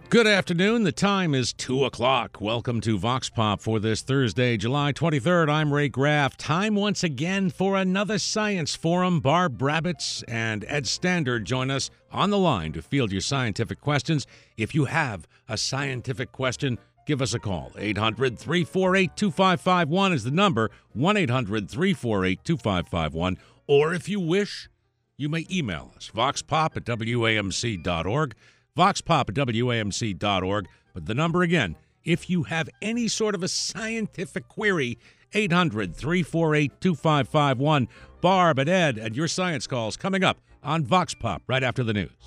Good afternoon. The time is 2 o'clock. Welcome to Vox Pop for this Thursday, July 23rd. I'm Ray Graff. Time once again for another Science Forum. Barb Brabitz and Ed Standard join us on the line to field your scientific questions. If you have a scientific question, give us a call. 800-348-2551 is the number. 1-800-348-2551. Or if you wish, you may email us, voxpop@wamc.org. voxpop@wamc.org. But the number again, if you have any sort of a scientific query, 800-348-2551. Barb and Ed and your science calls coming up on Vox Pop right after the news.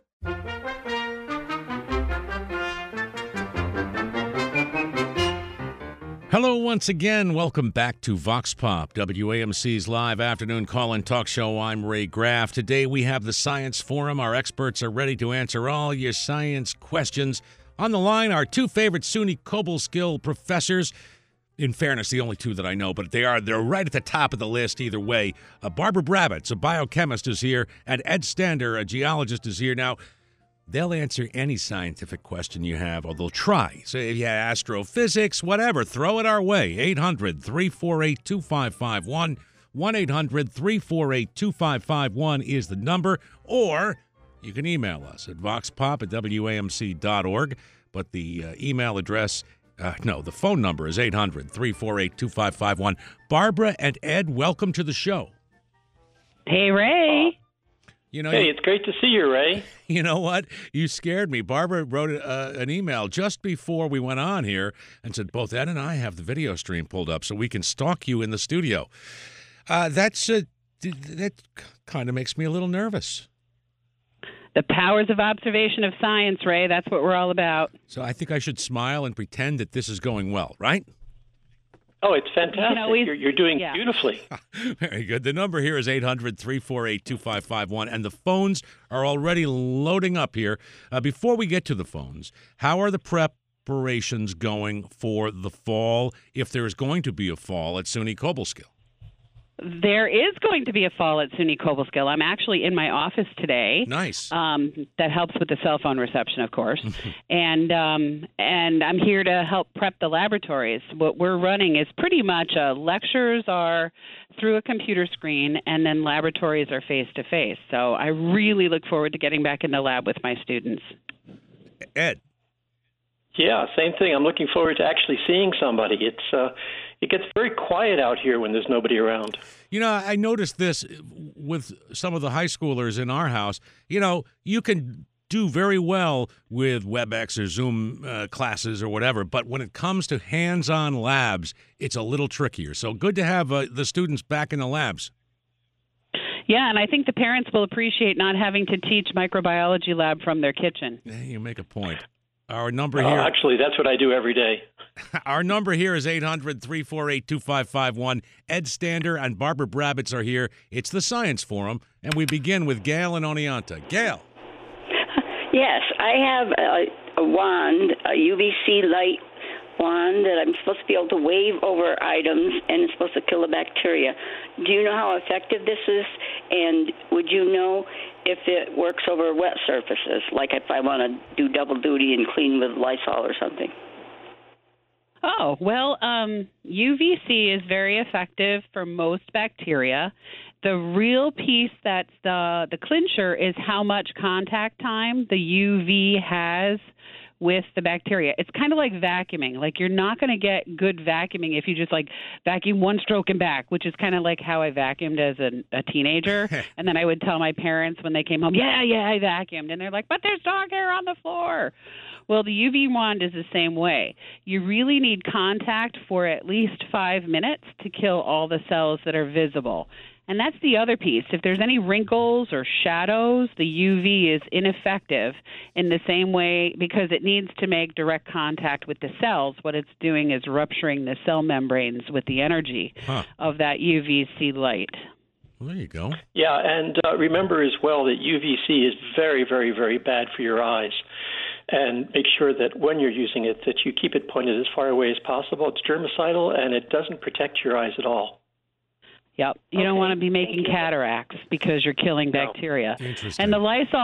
Hello once again. Welcome back to Vox Pop, WAMC's live afternoon call-in talk show. I'm Ray Graff. Today we have the Science Forum. Our experts are ready to answer all your science questions. On the line, our two favorite SUNY Cobleskill professors. In fairness, the only two that I know, but they're right at the top of the list either way. Barbara Brabitz, a biochemist, is here, and Ed Stander, a geologist, is here. Now, they'll answer any scientific question you have, or they'll try. So if you have astrophysics, whatever, throw it our way. 800-348-2551. 1-800-348-2551 is the number. Or you can email us at voxpop@wamc.org. But the email address, the phone number is 800-348-2551. Barbara and Ed, welcome to the show. Hey, Ray. Hey, it's great to see you, Ray. You know what? You scared me. Barbara wrote an email just before we went on here and said, both Ed and I have the video stream pulled up so we can stalk you in the studio. That kind of makes me a little nervous. The powers of observation of science, Ray. That's what we're all about. So I think I should smile and pretend that this is going well, right? Oh, it's fantastic. You're doing beautifully. Very good. The number here is 800-348-2551, and the phones are already loading up here. Before we get to the phones, how are the preparations going for the fall, if there is going to be a fall at SUNY Cobleskill? There is going to be a fall at SUNY Cobleskill. I'm actually in my office today. Nice. That helps with the cell phone reception, of course. and I'm here to help prep the laboratories. What we're running is pretty much lectures are through a computer screen, and then laboratories are face-to-face. So I really look forward to getting back in the lab with my students. Ed. Yeah, same thing. I'm looking forward to actually seeing somebody. It gets very quiet out here when there's nobody around. You know, I noticed this with some of the high schoolers in our house. You know, you can do very well with WebEx or Zoom classes or whatever, but when it comes to hands-on labs, it's a little trickier. So good to have the students back in the labs. Yeah, and I think the parents will appreciate not having to teach microbiology lab from their kitchen. You make a point. Our number here. Actually, that's what I do every day. Our number here is 800-348-2551. Ed Stander and Barbara Brabitz are here. It's the Science Forum, and we begin with Gail in Oneonta. Gail. Yes, I have a wand, a UVC light wand that I'm supposed to be able to wave over items, and it's supposed to kill the bacteria. Do you know how effective this is? And would you know if it works over wet surfaces, like if I want to do double duty and clean with Lysol or something? Oh, well, UVC is very effective for most bacteria. The real piece that's the clincher is how much contact time the UV has with the bacteria. It's kind of like vacuuming. Like, you're not going to get good vacuuming if you just vacuum one stroke and back, which is kind of like how I vacuumed as a teenager. And then I would tell my parents when they came home, yeah, I vacuumed. And they're like, but there's dog hair on the floor. Well, the UV wand is the same way. You really need contact for at least 5 minutes to kill all the cells that are visible. And that's the other piece. If there's any wrinkles or shadows, the UV is ineffective in the same way because it needs to make direct contact with the cells. What it's doing is rupturing the cell membranes with the energy of that UVC light. Well, there you go. Yeah, and remember as well that UVC is very, very, very bad for your eyes. And make sure that when you're using it, that you keep it pointed as far away as possible. It's germicidal, and it doesn't protect your eyes at all. Yep. You don't want to be making cataracts because you're killing bacteria. Interesting. And the Lysol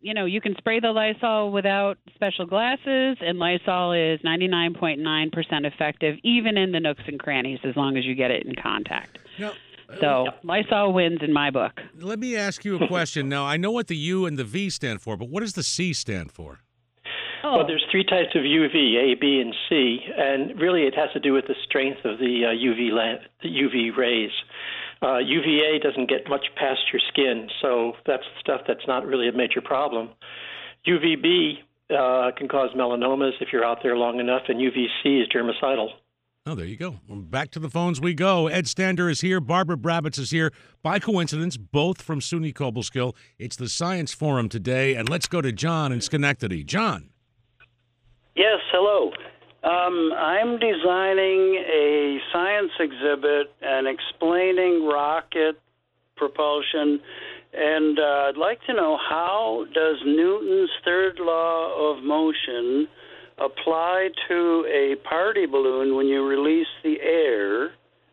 you can spray the Lysol without special glasses, and Lysol is 99.9% effective, even in the nooks and crannies, as long as you get it in contact. Now, So Lysol wins in my book. let me ask you a question. Now, I know what the U and the V stand for, but what does the C stand for? Oh, Well, there's 3 types of UV, A, B, and C, and really it has to do with the strength of the UV rays. UVA doesn't get much past your skin, so that's stuff that's not really a major problem. UVB can cause melanomas if you're out there long enough, and UVC is germicidal. Oh, there you go. Well, back to the phones we go. Ed Stander is here. Barbara Brabitz is here. By coincidence, both from SUNY Cobleskill. It's the Science Forum today, and let's go to John in Schenectady. John. Yes, hello. I'm designing a science exhibit and explaining rocket propulsion, and I'd like to know, how does Newton's third law of motion apply to a party balloon when you release the air?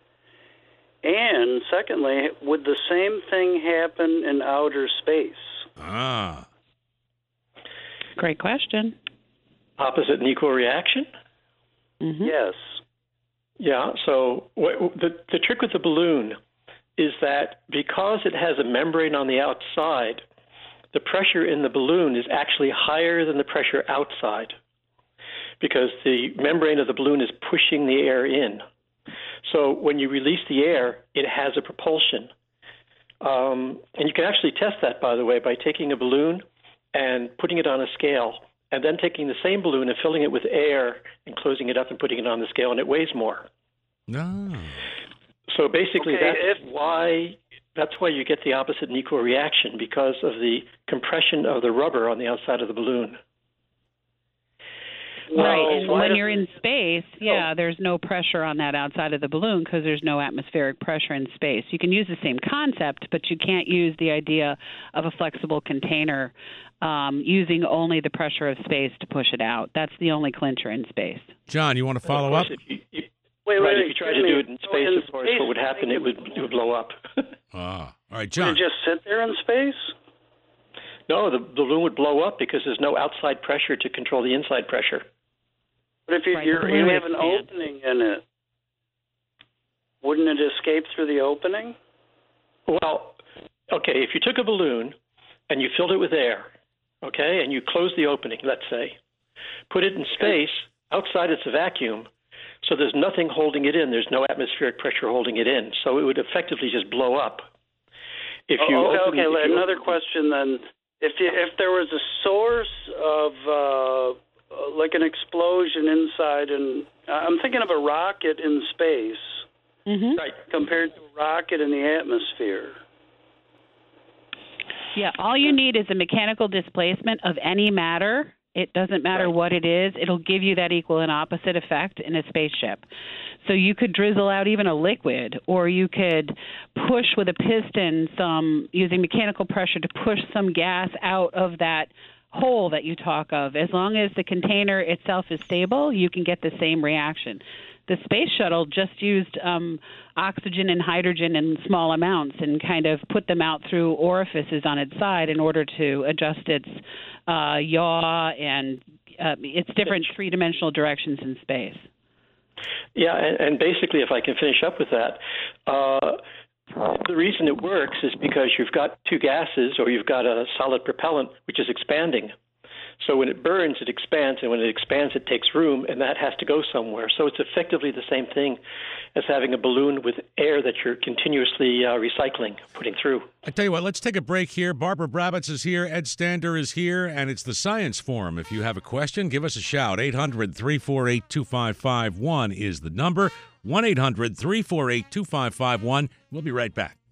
And secondly, would the same thing happen in outer space? Ah. great question. Opposite and equal reaction? Mm-hmm. Yes. Yeah, so the trick with the balloon is that because it has a membrane on the outside, the pressure in the balloon is actually higher than the pressure outside because the membrane of the balloon is pushing the air in. So when you release the air, it has a propulsion. And you can actually test that, by the way, by taking a balloon and putting it on a scale, and then taking the same balloon and filling it with air and closing it up and putting it on the scale, and it weighs more. No. So basically, Okay, that's why you get the opposite and equal reaction, because of the compression of the rubber on the outside of the balloon. Right, and when you're in space, there's no pressure on that outside of the balloon because there's no atmospheric pressure in space. You can use the same concept, but you can't use the idea of a flexible container using only the pressure of space to push it out. That's the only clincher in space. John, you want to follow up? If you try to do it in space, of course, what would happen? It would blow up. All right, Would John. it just sit there in space? No, the balloon would blow up because there's no outside pressure to control the inside pressure. But if you have an opening in it, wouldn't it escape through the opening? Well, okay, if you took a balloon and you filled it with air, okay, and you closed the opening, let's say, put it in space, outside it's a vacuum, so there's nothing holding it in. There's no atmospheric pressure holding it in, so it would effectively just blow up. Another question then. If there was a source of like an explosion inside, and I'm thinking of a rocket in space, right, compared to a rocket in the atmosphere. Yeah, all you need is a mechanical displacement of any matter. It doesn't matter what it is. It'll give you that equal and opposite effect in a spaceship. So you could drizzle out even a liquid, or you could push with a piston using mechanical pressure to push some gas out of that hole that you talk of. As long as the container itself is stable, you can get the same reaction. The space shuttle just used oxygen and hydrogen in small amounts and kind of put them out through orifices on its side in order to adjust its yaw and its different three-dimensional directions in space. Yeah, and basically, if I can finish up with that, the reason it works is because you've got two gases, or you've got a solid propellant, which is expanding. So when it burns, it expands, and when it expands, it takes room, and that has to go somewhere. So it's effectively the same thing as having a balloon with air that you're continuously recycling, putting through. I tell you what, let's take a break here. Barbara Brabitz is here, Ed Stander is here, and it's the Science Forum. If you have a question, give us a shout. 800-348-2551 is the number. 1-800-348-2551. We'll be right back.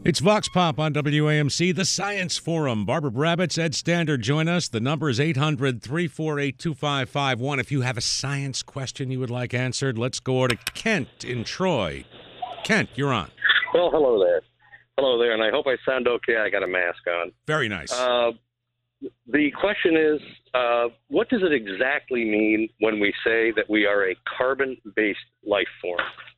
It's Vox Pop on WAMC, the Science Forum. Barbara Brabbits, Ed Stander join us. The number is 800-348-2551. If you have a science question you would like answered, let's go to Kent in Troy. Kent, you're on. Well, hello there. Hello there, and I hope I sound okay. I got a mask on. Very nice. The question is, what does it exactly mean when we say that we are a carbon-based life form?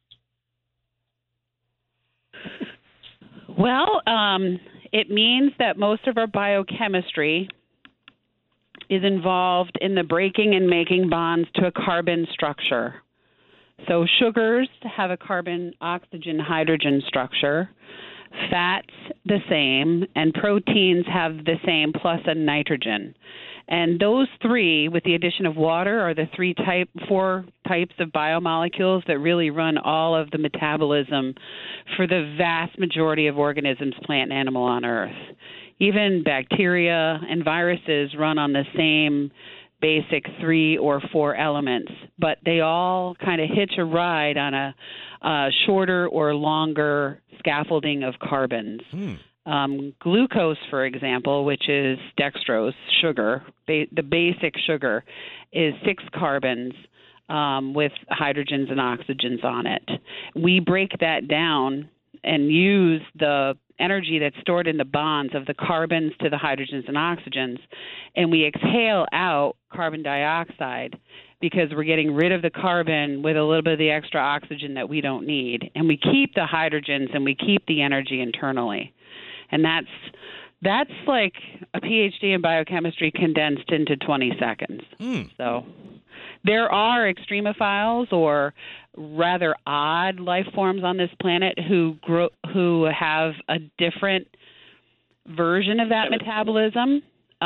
Well, it means that most of our biochemistry is involved in the breaking and making bonds to a carbon structure. So sugars have a carbon-oxygen-hydrogen structure, fats the same, and proteins have the same plus a nitrogen. And those three, with the addition of water, are the four types of biomolecules that really run all of the metabolism for the vast majority of organisms, plant and animal, on Earth. Even bacteria and viruses run on the same basic 3 or 4 elements, but they all kind of hitch a ride on a shorter or longer scaffolding of carbons. Glucose, for example, which is dextrose, sugar, the basic sugar, is 6 carbons with hydrogens and oxygens on it. We break that down and use the energy that's stored in the bonds of the carbons to the hydrogens and oxygens, and we exhale out carbon dioxide because we're getting rid of the carbon with a little bit of the extra oxygen that we don't need. And we keep the hydrogens and we keep the energy internally. And that's like a PhD in biochemistry condensed into 20 seconds. So there are extremophiles, or rather odd life forms on this planet who have a different version of that metabolism.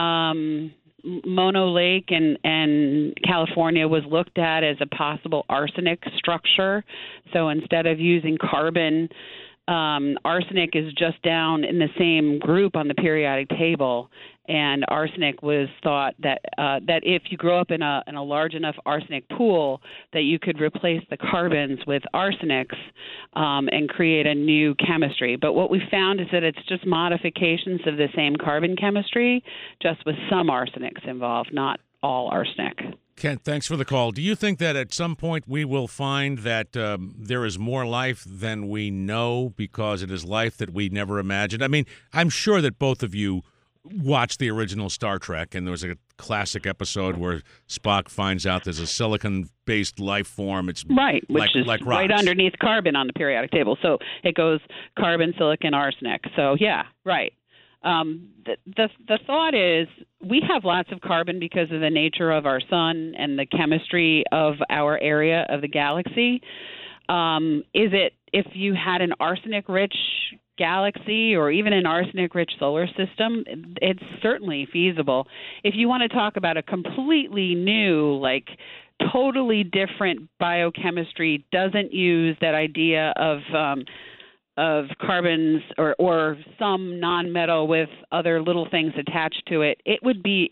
Mono Lake in California was looked at as a possible arsenic structure. So instead of using carbon, arsenic is just down in the same group on the periodic table, and arsenic was thought that if you grow up in a large enough arsenic pool, that you could replace the carbons with arsenics and create a new chemistry. But what we found is that it's just modifications of the same carbon chemistry, just with some arsenics involved, not all arsenic. Kent, thanks for the call. Do you think that at some point we will find that there is more life than we know because it is life that we never imagined? I mean, I'm sure that both of you watched the original Star Trek, and there was a classic episode where Spock finds out there's a silicon-based life form. It's right, which is like right underneath carbon on the periodic table. So it goes carbon, silicon, arsenic. So yeah, right. The thought is we have lots of carbon because of the nature of our sun and the chemistry of our area of the galaxy. Is it, if you had an arsenic-rich galaxy or even an arsenic-rich solar system, it's certainly feasible. If you want to talk about a completely new, like totally different biochemistry, doesn't use that idea of carbons or some non-metal with other little things attached to it, it would be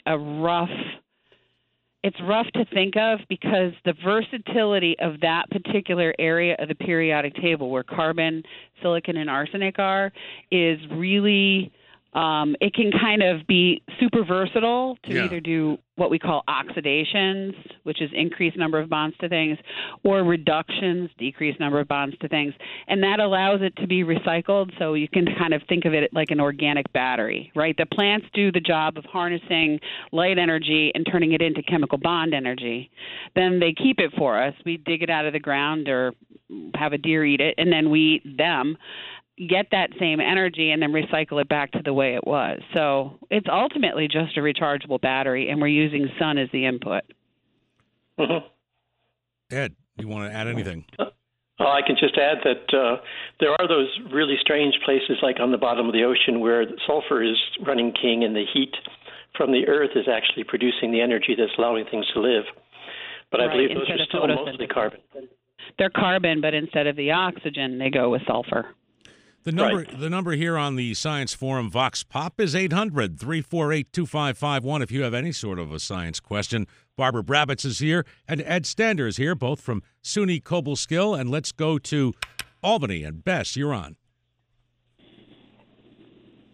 it's rough to think of, because the versatility of that particular area of the periodic table where carbon, silicon, and arsenic are is really, it can kind of be super versatile to either do what we call oxidations, which is increased number of bonds to things, or reductions, decreased number of bonds to things. And that allows it to be recycled, so you can kind of think of it like an organic battery, right? The plants do the job of harnessing light energy and turning it into chemical bond energy. Then they keep it for us. We dig it out of the ground or have a deer eat it, and then we eat them, get that same energy, and then recycle it back to the way it was. So it's ultimately just a rechargeable battery, and we're using sun as the input. Mm-hmm. Ed, you want to add anything? I can just add that there are those really strange places like on the bottom of the ocean where the sulfur is running king and the heat from the earth is actually producing the energy that's allowing things to live. But I believe those are still mostly carbon. They're carbon, but instead of the oxygen, they go with sulfur. The number here on the Science Forum Vox Pop is 800-348-2551 if you have any sort of a science question. Barbara Brabbits is here, and Ed Stander is here, both from SUNY Cobleskill. And let's go to Albany. And Bess, you're on.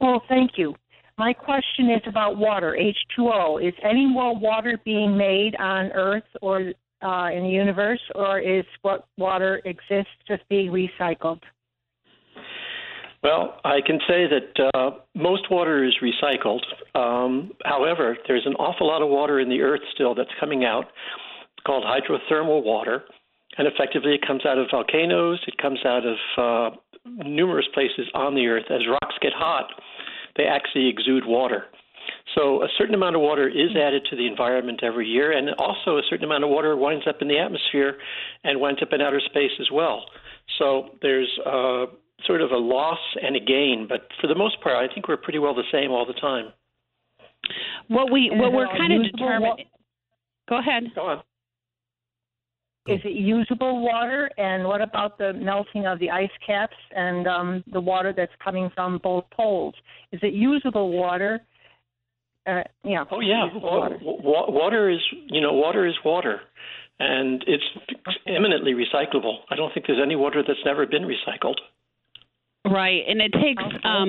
Oh, thank you. My question is about water, H2O. Is any more water being made on Earth or in the universe, or is what water exists just being recycled? Well, I can say that most water is recycled. However, there's an awful lot of water in the earth still that's coming out. It's called hydrothermal water. And effectively, it comes out of volcanoes. It comes out of numerous places on the earth. As rocks get hot, they actually exude water. So a certain amount of water is added to the environment every year, and also a certain amount of water winds up in the atmosphere and winds up in outer space as well. So there's sort of a loss and a gain, but for the most part, I think we're pretty well the same all the time. What we're kind of determined. Go ahead. Go on. Is it usable water? And what about the melting of the ice caps and the water that's coming from both poles? Is it usable water? Yeah. Oh yeah. Water is water, and it's eminently recyclable. I don't think there's any water that's never been recycled. Right, and it takes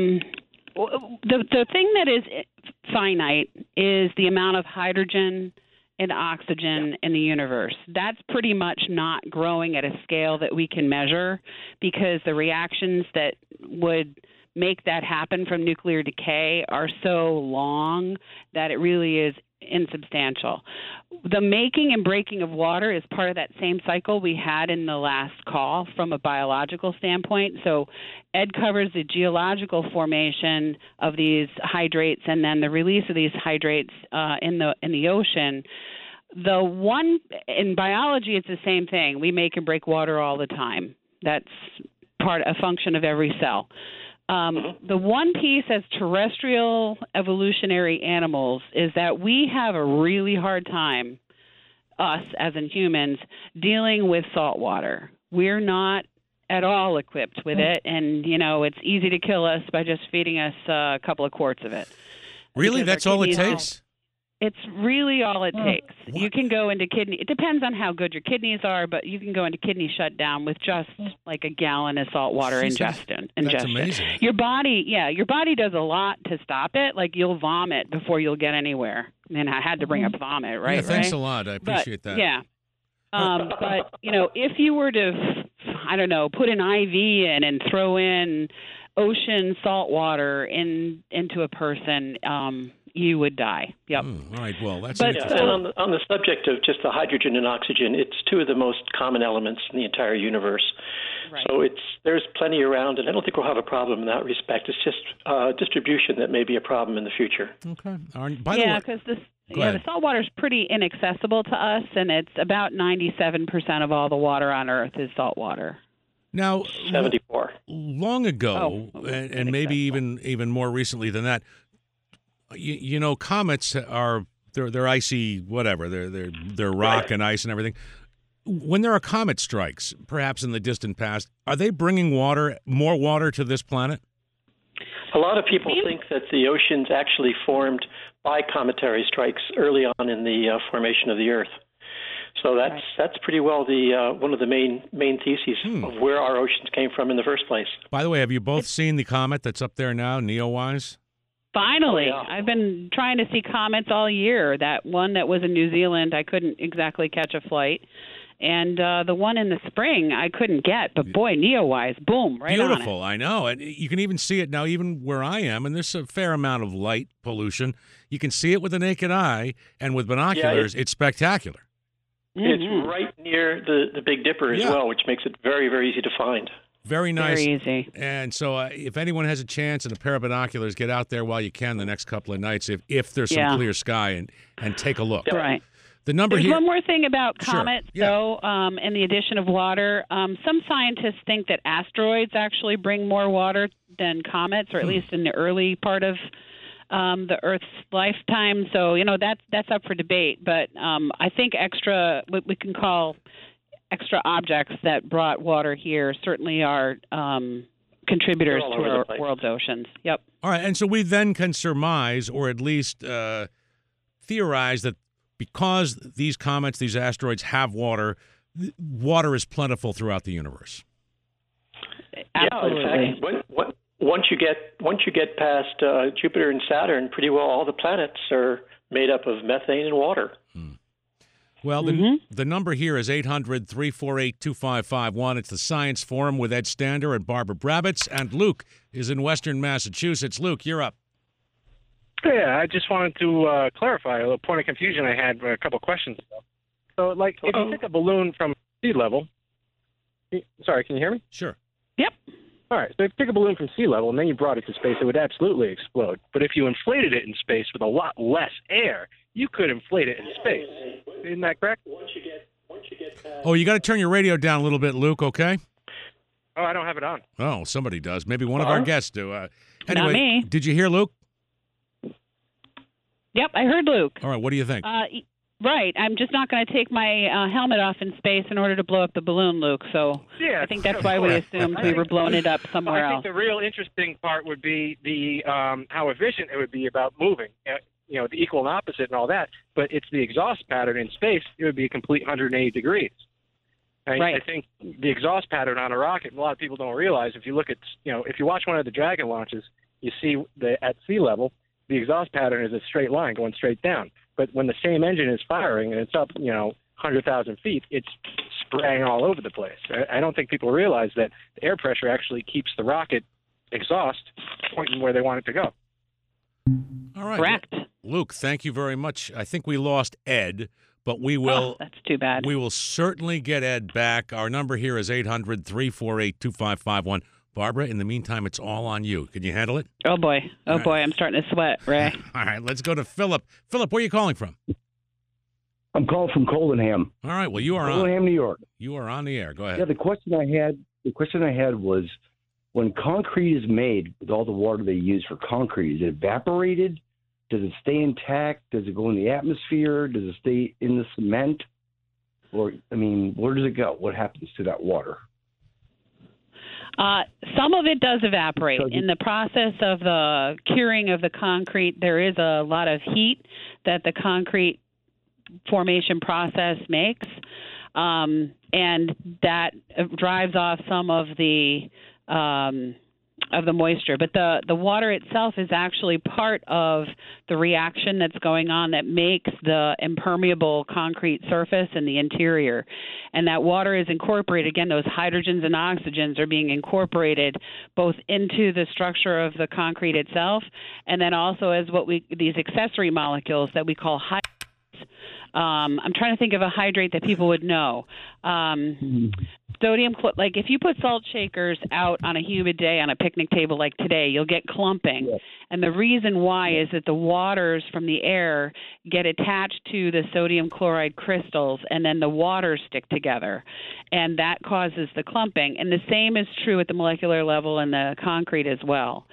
the thing that is finite is the amount of hydrogen and oxygen in the universe. That's pretty much not growing at a scale that we can measure, because the reactions that would make that happen from nuclear decay are so long that it really is insubstantial. The making and breaking of water is part of that same cycle we had in the last call from a biological standpoint. So Ed covers the geological formation of these hydrates and then the release of these hydrates in the ocean. The one in biology, it's the same thing. We make and break water all the time. That's a function of every cell. The one piece as terrestrial evolutionary animals is that we have a really hard time, us as in humans, dealing with salt water. We're not at all equipped with it, and, it's easy to kill us by just feeding us a couple of quarts of it. Really? That's all it takes? It's really all it takes. What? You can go into kidney. It depends on how good your kidneys are, but you can go into kidney shutdown with just like a gallon of salt water ingestion. That's amazing. Your body does a lot to stop it. Like you'll vomit before you'll get anywhere. And I had to bring up vomit, right? Yeah, thanks a lot. I appreciate that. Yeah. But if you were to, put an IV in and throw in ocean salt water into a person, you would die. Yep. All right. Well, that's interesting. And on the subject of just the hydrogen and oxygen, it's two of the most common elements in the entire universe. Right. So there's plenty around, and I don't think we'll have a problem in that respect. It's just distribution that may be a problem in the future. Okay. Because the salt water is pretty inaccessible to us, and it's about 97% of all the water on Earth is salt water. Now, 74. Long ago, and maybe even more recently than that, comets are they're icy, whatever. They're rock and ice and everything. When there are comet strikes, perhaps in the distant past, are they bringing more water to this planet? A lot of people think that the oceans actually formed by cometary strikes early on in the formation of the Earth. So that's pretty well the one of the main theses of where our oceans came from in the first place. By the way, have you both seen the comet that's up there now, NEOWISE? Finally. Oh, yeah. I've been trying to see comets all year. That one that was in New Zealand, I couldn't exactly catch a flight. And the one in the spring, I couldn't get. But boy, NEOWISE, boom, right on it. Beautiful, I know. And you can even see it now, even where I am, and there's a fair amount of light pollution. You can see it with the naked eye, and with binoculars, it's spectacular. It's right near the Big Dipper as well, which makes it very, very easy to find. Very nice. Very easy. And so if anyone has a chance and a pair of binoculars, get out there while you can the next couple of nights if there's some clear sky and take a look. Right. The number There's here. One more thing about comets, though, and the addition of water. Some scientists think that asteroids actually bring more water than comets, or at least in the early part of the Earth's lifetime. So, that's up for debate. But I think what we can call extra objects that brought water here certainly are contributors to our world's oceans. Yep. All right, and so we then can surmise, or at least theorize, that because these comets, these asteroids have water, water is plentiful throughout the universe. Absolutely. Yeah, in fact, once you get past Jupiter and Saturn, pretty well all the planets are made up of methane and water. Well, the number here is 800-348-2551. It's the Science Forum with Ed Stander and Barbara Brabitz, and Luke is in Western Massachusetts. Luke, you're up. Yeah, I just wanted to clarify a little point of confusion I had a couple questions ago. So, like, if you take a balloon from sea level, sorry, can you hear me? Sure. Yep. All right, so if you take a balloon from sea level and then you brought it to space, it would absolutely explode. But if you inflated it in space with a lot less air, you could inflate it in space. Isn't that correct? Oh, you got to turn your radio down a little bit, Luke, okay? Oh, I don't have it on. Oh, somebody does. Maybe one of our guests do. Anyway, Not me. Did you hear Luke? Yep, I heard Luke. All right, what do you think? Right. I'm just not going to take my helmet off in space in order to blow up the balloon, Luke. So Yeah, I think that's why we assumed we were blowing it up somewhere I else. think the real interesting part would be the how efficient it would be about moving. You know, the equal and opposite and all that. But it's the exhaust pattern in space. It would be a complete 180 degrees. Right. I think the exhaust pattern on a rocket, a lot of people don't realize. If you look at, if you watch one of the Dragon launches, you see at sea level, the exhaust pattern is a straight line going straight down. But when the same engine is firing and it's up, 100,000 feet, it's spraying all over the place. I don't think people realize that the air pressure actually keeps the rocket exhaust pointing where they want it to go. All right. Correct. Luke, thank you very much. I think we lost Ed, but we will. Oh, that's too bad. We will certainly get Ed back. Our number here is 800-348-2551. Barbara, in the meantime, it's all on you. Can you handle it? Oh, boy. Oh, boy. I'm starting to sweat, Ray. All right, let's go to Philip. Philip, where are you calling from? I'm calling from Coldenham. All right, well, you are Coldenham, New York. You are on the air. Go ahead. Yeah, the question I had was, when concrete is made with all the water they use for concrete, is it evaporated? Does it stay intact? Does it go in the atmosphere? Does it stay in the cement? Or, where does it go? What happens to that water? Some of it does evaporate. In the process of the curing of the concrete, there is a lot of heat that the concrete formation process makes, and that drives off some of the moisture. But the water itself is actually part of the reaction that's going on that makes the impermeable concrete surface in the interior. And that water is incorporated. Again, those hydrogens and oxygens are being incorporated both into the structure of the concrete itself, and then also as these accessory molecules that we call hydrates. I'm trying to think of a hydrate that people would know. Sodium, like if you put salt shakers out on a humid day on a picnic table like today, you'll get clumping. Yes. And the reason why is that the waters from the air get attached to the sodium chloride crystals, and then the waters stick together, and that causes the clumping. And the same is true at the molecular level in the concrete as well.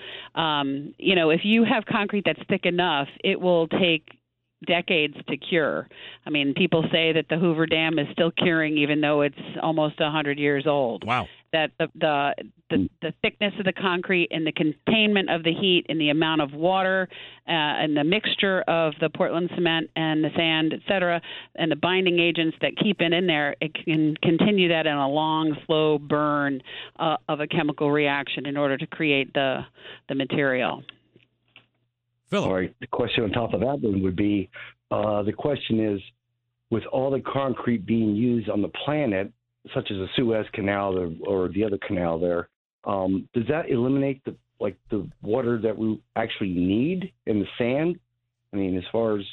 If you have concrete that's thick enough, it will take decades to cure. People say that the Hoover Dam is still curing even though it's almost 100 years old. Wow. That the thickness of the concrete and the containment of the heat and the amount of water and the mixture of the Portland cement and the sand, et cetera, and the binding agents that keep it in there, it can continue that in a long, slow burn of a chemical reaction in order to create the material. Philip. All right. The question on top of that one would be, the question is, with all the concrete being used on the planet, such as the Suez Canal or the other canal there, does that eliminate the water that we actually need in the sand? As far as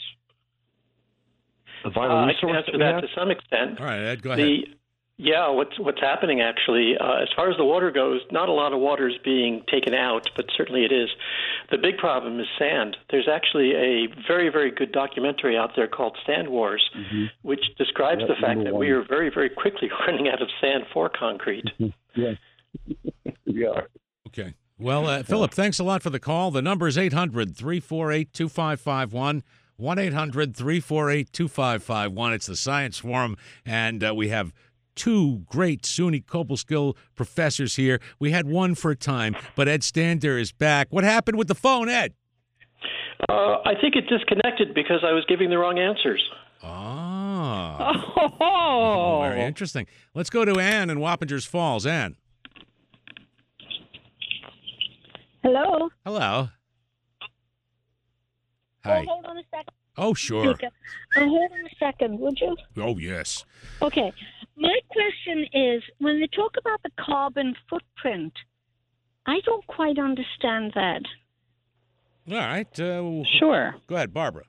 the vital resource. I can answer that to some extent. All right, Ed, go ahead. What's happening actually, as far as the water goes, not a lot of water is being taken out, but certainly it is. The big problem is sand. There's actually a very, very good documentary out there called Sand Wars, which describes the fact that we are very, very quickly running out of sand for concrete. Yeah. We are. Okay. Well, Philip, thanks a lot for the call. The number is 800-348-2551. 1-800-348-2551. It's the Science Forum, and we have two great SUNY Cobleskill professors here. We had one for a time, but Ed Stander is back. What happened with the phone, Ed? I think it disconnected because I was giving the wrong answers. Oh, very interesting. Let's go to Ann in Wappingers Falls. Ann. Hello? Hello. Hi. Hold on a second. Oh, sure. Hold on a second, would you? Oh, yes. Okay. My question is, when they talk about the carbon footprint, I don't quite understand that. All right. Sure. Go ahead, Barbara.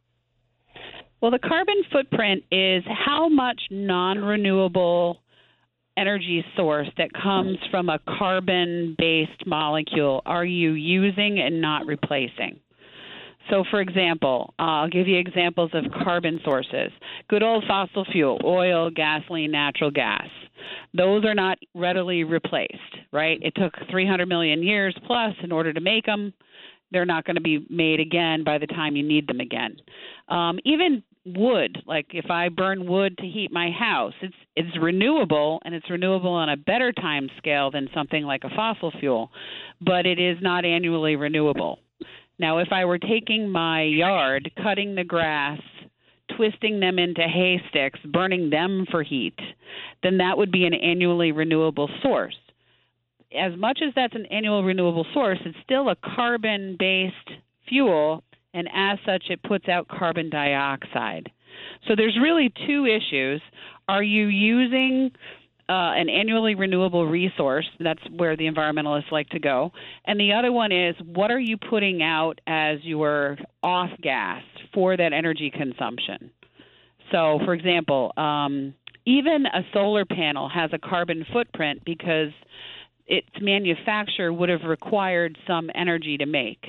Well, the carbon footprint is how much non-renewable energy source that comes from a carbon-based molecule are you using and not replacing. So, for example, I'll give you examples of carbon sources. Good old fossil fuel, oil, gasoline, natural gas. Those are not readily replaced, right? It took 300 million years plus in order to make them. They're not going to be made again by the time you need them again. Even wood, like if I burn wood to heat my house, it's renewable, and it's renewable on a better time scale than something like a fossil fuel, but it is not annually renewable. Now, if I were taking my yard, cutting the grass, twisting them into hay sticks, burning them for heat, then that would be an annually renewable source. As much as that's an annual renewable source, it's still a carbon-based fuel, and as such, it puts out carbon dioxide. So there's really two issues. Are you using an annually renewable resource? That's where the environmentalists like to go. And the other one is, what are you putting out as your off gas for that energy consumption? So, for example, even a solar panel has a carbon footprint because its manufacture would have required some energy to make.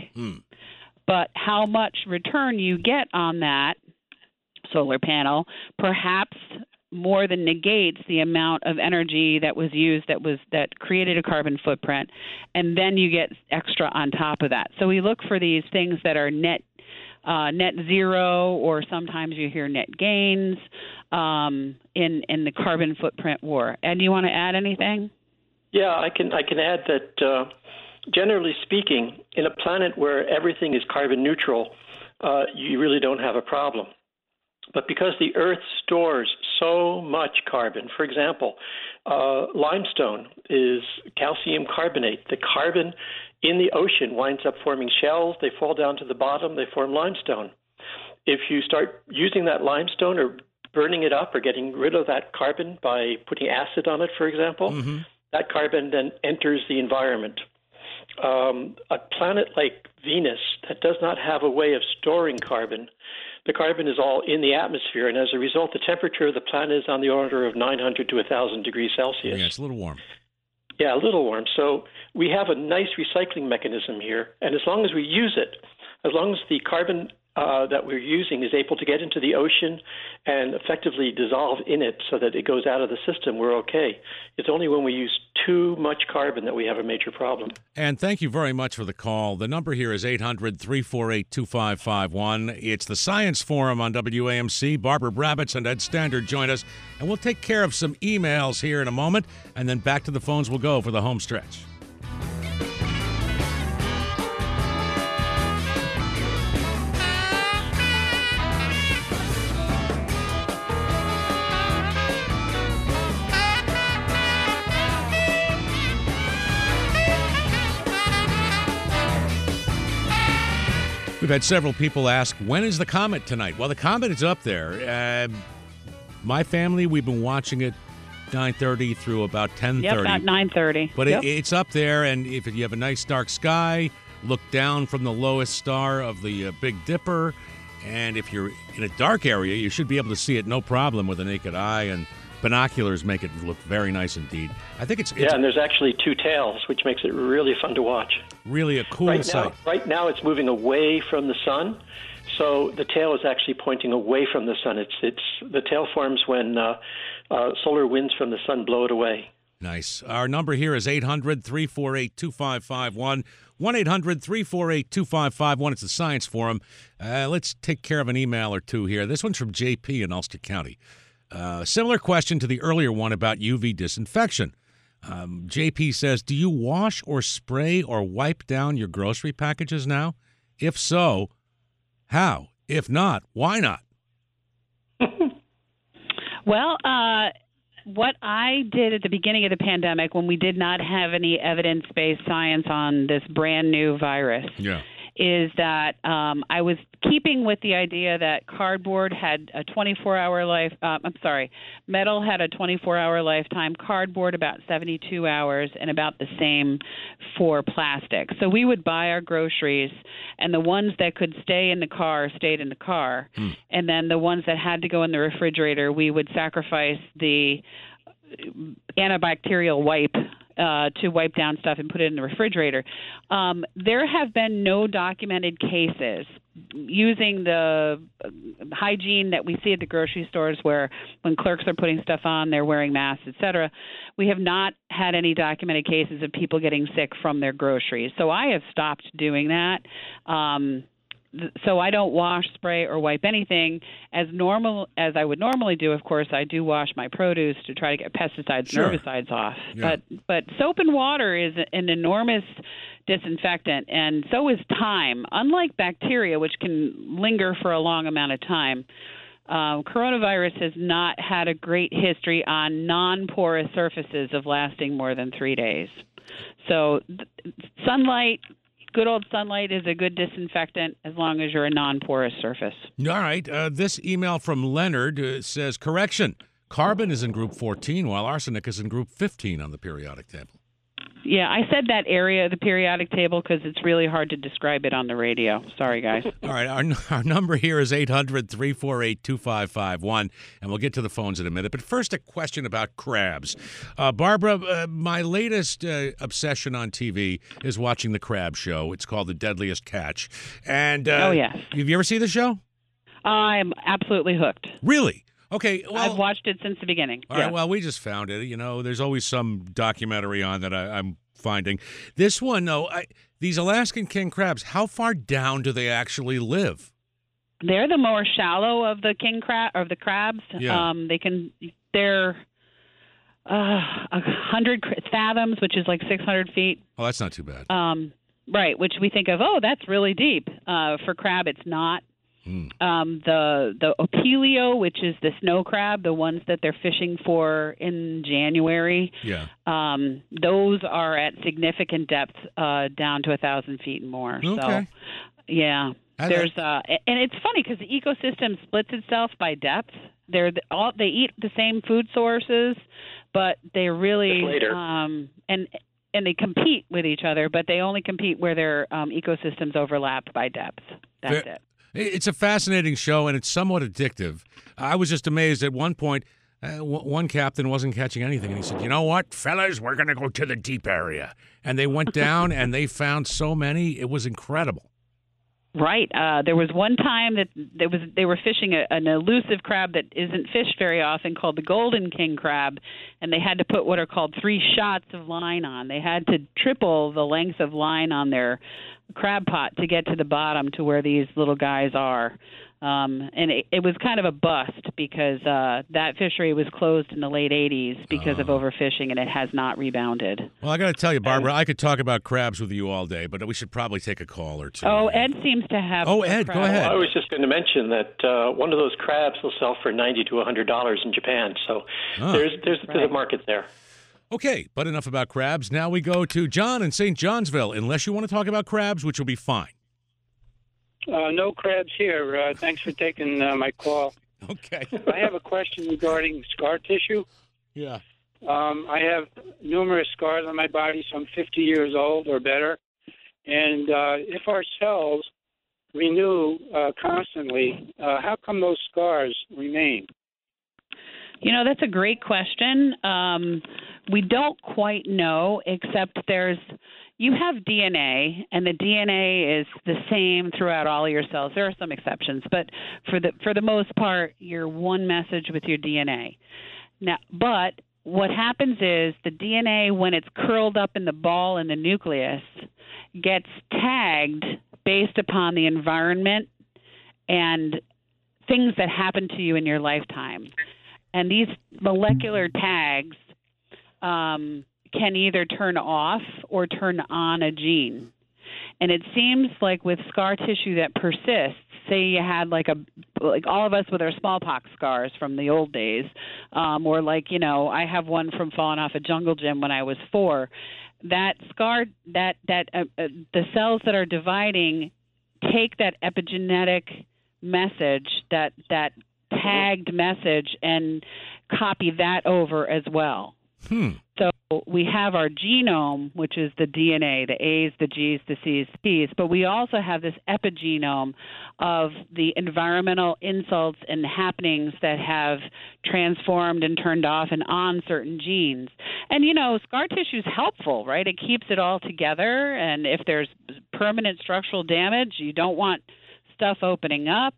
But how much return you get on that solar panel perhaps more than negates the amount of energy that was used that created a carbon footprint, and then you get extra on top of that. So we look for these things that are net zero, or sometimes you hear net gains in the carbon footprint war. Ed, do you want to add anything? Yeah, I can add that generally speaking, in a planet where everything is carbon neutral, you really don't have a problem. But because the Earth stores so much carbon, for example, limestone is calcium carbonate. The carbon in the ocean winds up forming shells. They fall down to the bottom. They form limestone. If you start using that limestone or burning it up or getting rid of that carbon by putting acid on it, for example, that carbon then enters the environment. A planet like Venus that does not have a way of storing carbon, the carbon is all in the atmosphere, and as a result, the temperature of the planet is on the order of 900 to 1,000 degrees Celsius. Yeah, it's a little warm. Yeah, a little warm. So we have a nice recycling mechanism here, and as long as we use it, as long as the carbon that we're using is able to get into the ocean and effectively dissolve in it so that it goes out of the system, we're okay. It's only when we use too much carbon that we have a major problem. And thank you very much for the call. The number here is 800-348-2551. It's the Science Forum on WAMC. Barbara Brabitz and Ed Standard join us, and we'll take care of some emails here in a moment, and then back to the phones we'll go for the home stretch. We've had several people ask, when is the comet tonight? Well, the comet is up there. My family, we've been watching it 9:30 through about 10:30. Yep, about 9:30. But yep. It's up there, and if you have a nice dark sky, look down from the lowest star of the Big Dipper, and if you're in a dark area, you should be able to see it no problem with the naked eye, and binoculars make it look very nice indeed. I think it's and there's actually two tails, which makes it really fun to watch. Really a cool sight. Right now, it's moving away from the sun, so the tail is actually pointing away from the sun. It's the tail forms when solar winds from the sun blow it away. Nice. Our number here is 800-348-2551. 1-800-348-2551. It's the Science Forum. Let's take care of an email or two here. This one's from JP in Ulster County. Similar question to the earlier one about UV disinfection. JP says, do you wash or spray or wipe down your grocery packages now? If so, how? If not, why not? Well, what I did at the beginning of the pandemic when we did not have any evidence-based science on this brand new virus is that I was keeping with the idea that cardboard had a 24-hour life. Metal had a 24-hour lifetime. Cardboard about 72 hours, and about the same for plastic. So we would buy our groceries, and the ones that could stay in the car stayed in the car, and then the ones that had to go in the refrigerator, we would sacrifice the antibacterial wipe to wipe down stuff and put it in the refrigerator. There have been no documented cases using the hygiene that we see at the grocery stores where when clerks are putting stuff on, they're wearing masks, et cetera. We have not had any documented cases of people getting sick from their groceries. So I have stopped doing that. So I don't wash, spray, or wipe anything as I would normally do. Of course, I do wash my produce to try to get pesticides and herbicides off. Yeah. But soap and water is an enormous disinfectant, and so is time. Unlike bacteria, which can linger for a long amount of time, coronavirus has not had a great history on non-porous surfaces of lasting more than 3 days. So sunlight. Good old sunlight is a good disinfectant as long as you're a non-porous surface. All right. This email from Leonard says, correction, carbon is in group 14 while arsenic is in group 15 on the periodic table. Yeah, I said that area of the periodic table because it's really hard to describe it on the radio. Sorry, guys. All right, our number here is 800-348-2551, and we'll get to the phones in a minute. But first, a question about crabs. Barbara, my latest obsession on TV is watching the crab show. It's called The Deadliest Catch. And oh, yes. Have you ever seen the show? I'm absolutely hooked. Really? Okay, well, I've watched it since the beginning. All right, well, we just found it. You know, there's always some documentary on that I'm finding. This one, though, these Alaskan king crabs, how far down do they actually live? They're the more shallow of the king crab or the crabs. Yeah. They're 100 fathoms, which is like 600 feet. Oh, that's not too bad. Right, which we think of, that's really deep. For crab, it's not. The opilio, which is the snow crab, the ones that they're fishing for in January, those are at significant depth, down to 1,000 feet and more. Okay. So, yeah, there's and it's funny because the ecosystem splits itself by depth. They eat the same food sources, but they really and they compete with each other, but they only compete where their ecosystems overlap by depth. That's it. It's a fascinating show, and it's somewhat addictive. I was just amazed at one point, one captain wasn't catching anything, and he said, you know what, fellas, we're going to go to the deep area. And they went down, and they found so many. It was incredible. Right. There was one time that they were fishing an elusive crab that isn't fished very often called the golden king crab, and they had to put what are called 3 shots of line on. They had to triple the length of line on their crab pot to get to the bottom to where these little guys are. And it was kind of a bust because that fishery was closed in the late 80s because of overfishing, and it has not rebounded. Well, I got to tell you, Barbara, I could talk about crabs with you all day, but we should probably take a call or two. Oh, Ed seems to have. Oh, Ed, go ahead. Well, I was just going to mention that one of those crabs will sell for $90 to $100 in Japan, so there's a market there. Okay, but enough about crabs. Now we go to John in St. Johnsville, unless you want to talk about crabs, which will be fine. No crabs here. Thanks for taking my call. Okay. I have a question regarding scar tissue. Yeah. I have numerous scars on my body, so I'm 50 years old or better. And if our cells renew constantly, how come those scars remain? You know, that's a great question. We don't quite know, except you have DNA, and the DNA is the same throughout all your cells. There are some exceptions, but for the most part, you're one message with your DNA. Now, but what happens is the DNA, when it's curled up in the ball in the nucleus, gets tagged based upon the environment and things that happen to you in your lifetime. And these molecular tags can either turn off or turn on a gene. And it seems like with scar tissue that persists, say you had like all of us with our smallpox scars from the old days, or like, you know, I have one from falling off a jungle gym when I was 4. That scar, the cells that are dividing take that epigenetic message, that tagged message, and copy that over as well. So we have our genome, which is the DNA, the A's, the G's, the C's, T's, but we also have this epigenome of the environmental insults and happenings that have transformed and turned off and on certain genes. And, you know, scar tissue is helpful, right? It keeps it all together, and if there's permanent structural damage, you don't want stuff opening up.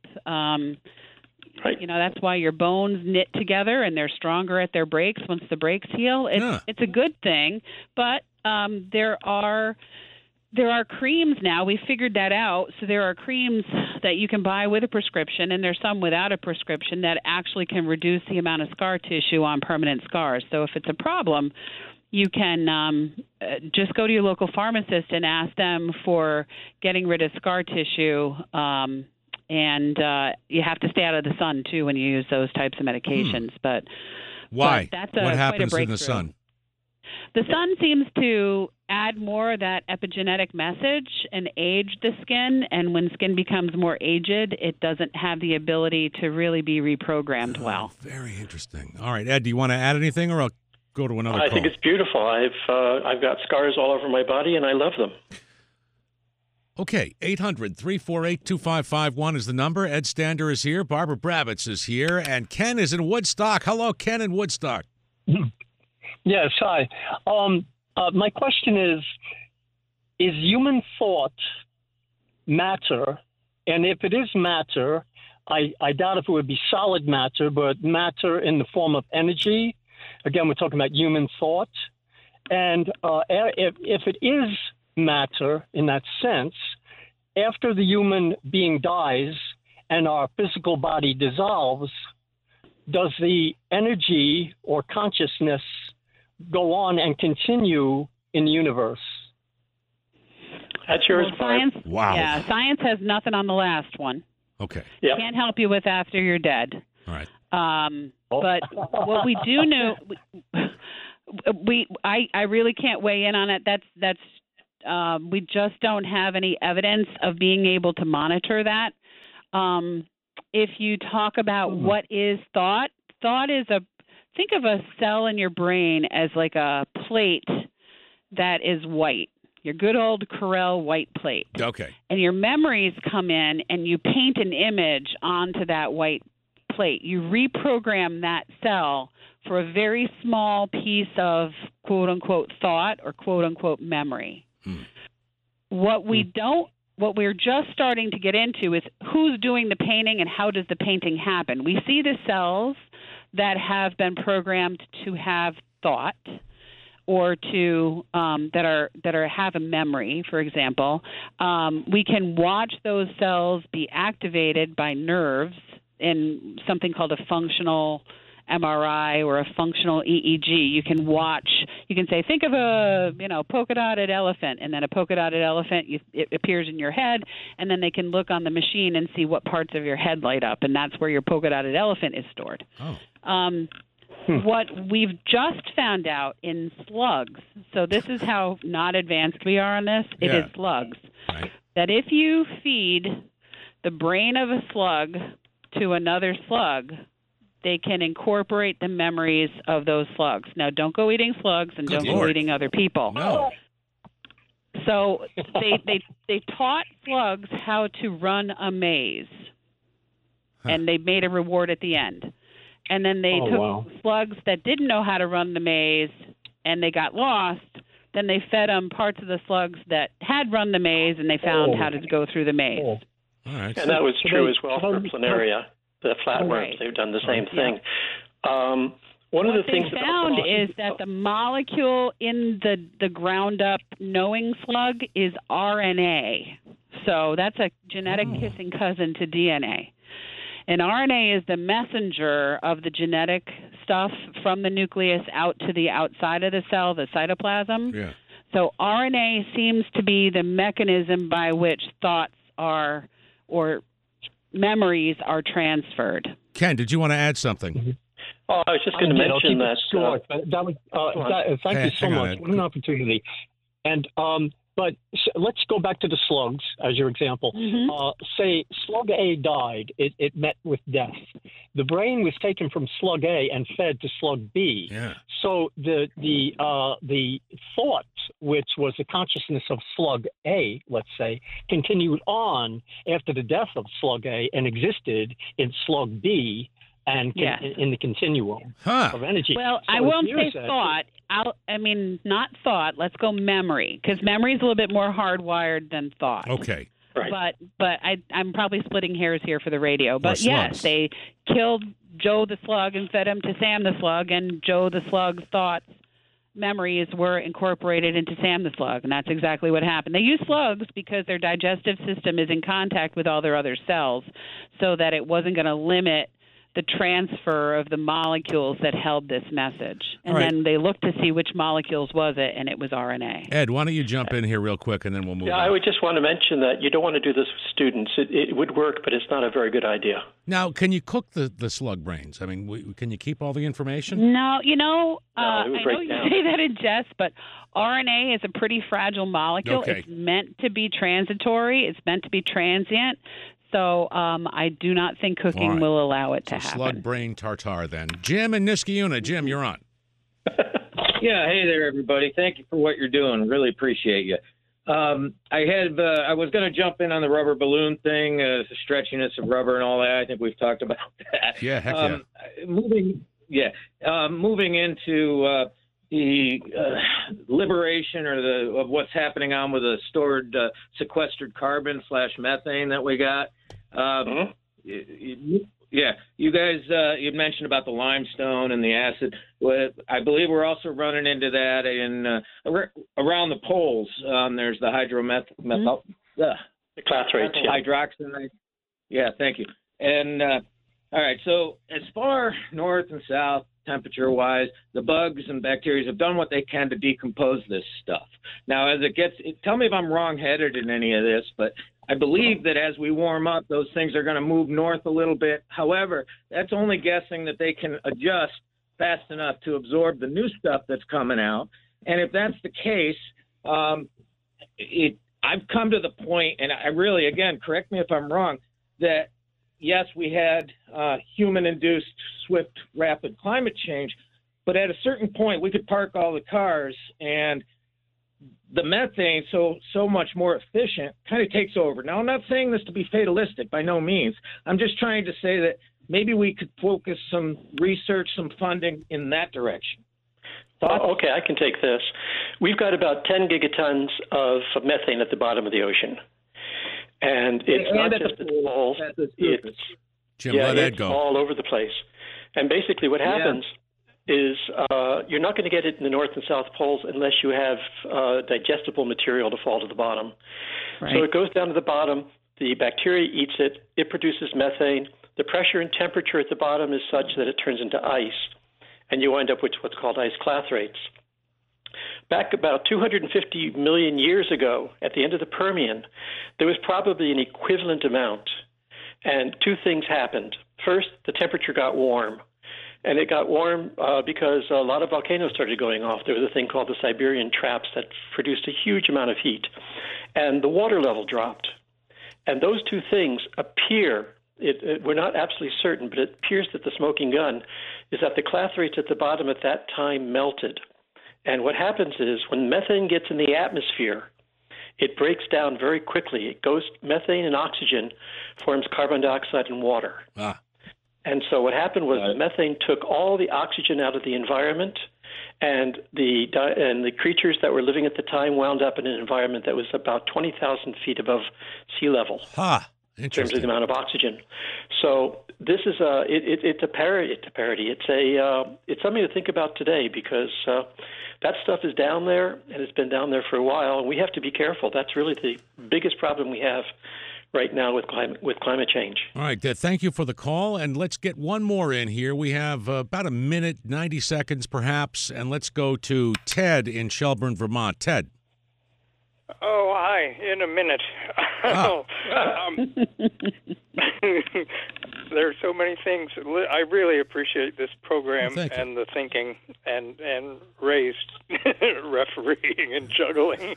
Right. You know, that's why your bones knit together and they're stronger at their breaks once the breaks heal. It's a good thing, but there are creams now. We figured that out. So there are creams that you can buy with a prescription, and there's some without a prescription that actually can reduce the amount of scar tissue on permanent scars. So if it's a problem, you can just go to your local pharmacist and ask them for getting rid of scar tissue. And you have to stay out of the sun, too, when you use those types of medications. But why? But that's what happens quite a in the sun? The sun seems to add more of that epigenetic message and age the skin. And when skin becomes more aged, it doesn't have the ability to really be reprogrammed well. Very interesting. All right, Ed, do you want to add anything, or I'll go to another call? I think it's beautiful. I've got scars all over my body, and I love them. Okay, 800-348-2551 is the number. Ed Stander is here. Barbara Bravitz is here. And Ken is in Woodstock. Hello, Ken in Woodstock. Yes, hi. My question is human thought matter? And if it is matter, I doubt if it would be solid matter, but matter in the form of energy. Again, we're talking about human thought. And if it is matter in that sense, after the human being dies and our physical body dissolves, does the energy or consciousness go on and continue in the universe? That's yours, science. Wow. Yeah, science has nothing on the last one. Okay. Yep. Can't help you with after you're dead. All right. But what we do know, I really can't weigh in on it. That's we just don't have any evidence of being able to monitor that. If you talk about what is thought is think of a cell in your brain as like a plate that is white, your good old Corel white plate. Okay. And your memories come in and you paint an image onto that white plate. You reprogram that cell for a very small piece of quote-unquote thought or quote-unquote memory. What we're just starting to get into is who's doing the painting and how does the painting happen. We see the cells that have been programmed to have thought or to have a memory, for example. We can watch those cells be activated by nerves in something called a functional MRI or a functional EEG. You can say, think of a polka dotted elephant, and then a polka dotted elephant, it appears in your head, and then they can look on the machine and see what parts of your head light up, and that's where your polka dotted elephant is stored. What we've just found out in slugs, so this is how not advanced we are on this, it is slugs, right, that if you feed the brain of a slug to another slug, they can incorporate the memories of those slugs. Now, don't go eating slugs and don't go eating other people. No. So they taught slugs how to run a maze, and they made a reward at the end. And then they took slugs that didn't know how to run the maze, and they got lost. Then they fed them parts of the slugs that had run the maze, and they found how to go through the maze. All right. And that was true as well for planaria, the flatworms. Right. They've done the same thing. One of the things they found is that the molecule in the ground up knowing slug is RNA. So that's a genetic kissing cousin to DNA. And RNA is the messenger of the genetic stuff from the nucleus out to the outside of the cell, the cytoplasm. Yeah. So RNA seems to be the mechanism by which thoughts are or memories are transferred. Ken, did you want to add something? Mm-hmm. Oh, I was just going to mention that. Thank you so much. What an opportunity. And but let's go back to the slugs as your example. Say slug A died; it met with death. The brain was taken from slug A and fed to slug B. Yeah. So the thought, which was the consciousness of slug A, let's say, continued on after the death of slug A and existed in slug B. And in the continuum of energy. Well, so I won't say thought. Not thought. Let's go memory, because memory is a little bit more hardwired than thought. Okay. Right. But I'm probably splitting hairs here for the radio. But slugs. yes, they killed Joe the Slug and fed him to Sam the Slug, and Joe the Slug's thoughts, memories were incorporated into Sam the Slug, and that's exactly what happened. They use slugs because their digestive system is in contact with all their other cells, so that it wasn't going to limit the transfer of the molecules that held this message. And then they looked to see which molecules was it, and it was RNA. Ed, why don't you jump in here real quick, and then we'll move on. I would just want to mention that you don't want to do this with students. It would work, but it's not a very good idea. Now, can you cook the slug brains? I mean, can you keep all the information? No, I know you down. say that in jest, but RNA is a pretty fragile molecule. Okay. It's meant to be transitory. It's meant to be transient. So I do not think cooking will allow it to happen. Slug brain tartare, then. Jim and Niskayuna. Jim, you're on. Yeah, hey there, everybody. Thank you for what you're doing. Really appreciate you. I was going to jump in on the rubber balloon thing, the stretchiness of rubber and all that. I think we've talked about that. Yeah, heck yeah. Moving into the liberation of what's happening on with the stored sequestered carbon / methane that we got. You guys, you mentioned about the limestone and the acid. I believe we're also running into that in around the poles. There's the the clathrates, hydroxide. Yeah, thank you. And all right, so as far north and south, temperature-wise, the bugs and bacteria have done what they can to decompose this stuff. Now, tell me if I'm wrong-headed in any of this, but I believe that as we warm up, those things are going to move north a little bit. However, that's only guessing that they can adjust fast enough to absorb the new stuff that's coming out. And if that's the case, I've come to the point, and I really, again, correct me if I'm wrong, that yes, we had human-induced swift, rapid climate change, but at a certain point, we could park all the cars, and the methane, so much more efficient, kind of takes over. Now, I'm not saying this to be fatalistic, by no means. I'm just trying to say that maybe we could focus some research, some funding in that direction. Okay, I can take this. We've got about 10 gigatons of methane at the bottom of the ocean. And it's not just at the poles. Jim, let Ed go. All over the place. And basically what happens is you're not going to get it in the North and South poles unless you have digestible material to fall to the bottom. Right. So it goes down to the bottom. The bacteria eats it. It produces methane. The pressure and temperature at the bottom is such that it turns into ice. And you wind up with what's called ice clathrates. Back about 250 million years ago, at the end of the Permian, there was probably an equivalent amount. And two things happened. First, the temperature got warm. And it got warm because a lot of volcanoes started going off. There was a thing called the Siberian traps that produced a huge amount of heat. And the water level dropped. And those two things appear, we're not absolutely certain, but it appears that the smoking gun is that the clathrates at the bottom at that time melted. And what happens is when methane gets in the atmosphere, it breaks down very quickly. It goes, methane and oxygen forms carbon dioxide and water. And so what happened was methane took all the oxygen out of the environment, and the creatures that were living at the time wound up in an environment that was about 20,000 feet above sea level. In terms of the amount of oxygen. So this is it's a parody. It's something to think about today because that stuff is down there and it's been down there for a while, and we have to be careful. That's really the biggest problem we have right now with climate change. All right, thank you for the call, and let's get one more in here. We have about a minute, 90 seconds perhaps, and let's go to Ted in Shelburne, Vermont. Ted. Oh, hi. In a minute. Oh. There are so many things. I really appreciate this program and the thinking and Ray's refereeing and juggling.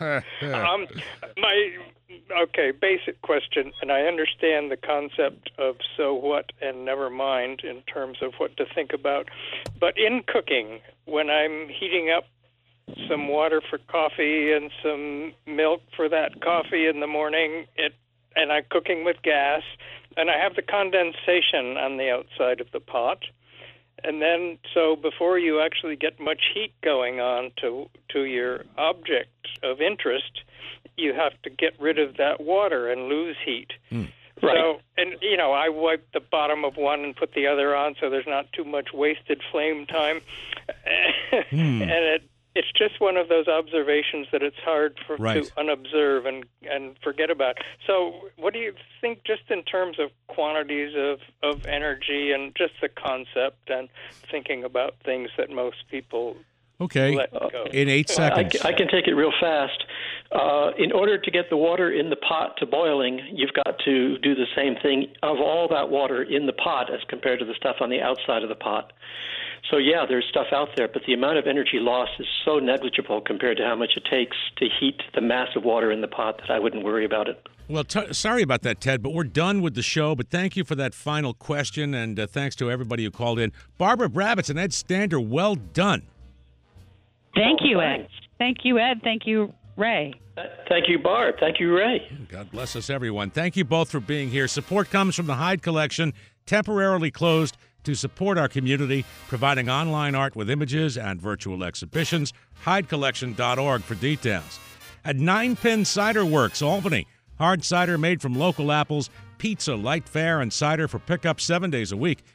My basic question, and I understand the concept of so what and never mind in terms of what to think about, but in cooking, when I'm heating up some water for coffee and some milk for that coffee in the morning, and I'm cooking with gas, and I have the condensation on the outside of the pot. And then, so before you actually get much heat going on to your object of interest, you have to get rid of that water and lose heat. Right. So, and, I wipe the bottom of one and put the other on so there's not too much wasted flame time. And it's just one of those observations that it's hard to unobserve and forget about. So what do you think just in terms of quantities of energy and just the concept and thinking about things that most people let go? In 8 seconds. I can take it real fast. In order to get the water in the pot to boiling, you've got to do the same thing of all that water in the pot as compared to the stuff on the outside of the pot. So, yeah, there's stuff out there, but the amount of energy lost is so negligible compared to how much it takes to heat the mass of water in the pot that I wouldn't worry about it. Well, sorry about that, Ted, but we're done with the show. But thank you for that final question, and thanks to everybody who called in. Barbara Brabitz and Ed Stander, well done. Thank you, Ed. Thank you, Ed. Thank you, Ray. Thank you, Barb. Thank you, Ray. God bless us, everyone. Thank you both for being here. Support comes from the Hyde Collection, temporarily closed to support our community, providing online art with images and virtual exhibitions. HydeCollection.org for details. At Nine Pin Cider Works, Albany, hard cider made from local apples, pizza, light fare, and cider for pickup 7 days a week.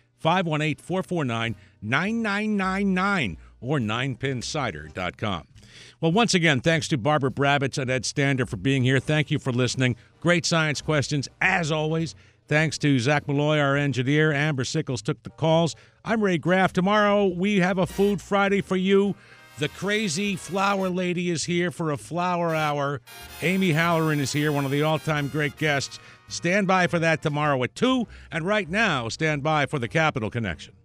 518-449-9999 or ninepincider.com. Well, once again, thanks to Barbara Brabitz and Ed Stander for being here. Thank you for listening. Great science questions, as always. Thanks to Zach Malloy, our engineer. Amber Sickles took the calls. I'm Ray Graff. Tomorrow, we have a Food Friday for you. The crazy flower lady is here for a flower hour. Amy Halloran is here, one of the all-time great guests. Stand by for that tomorrow at 2. And right now, stand by for the Capital Connection.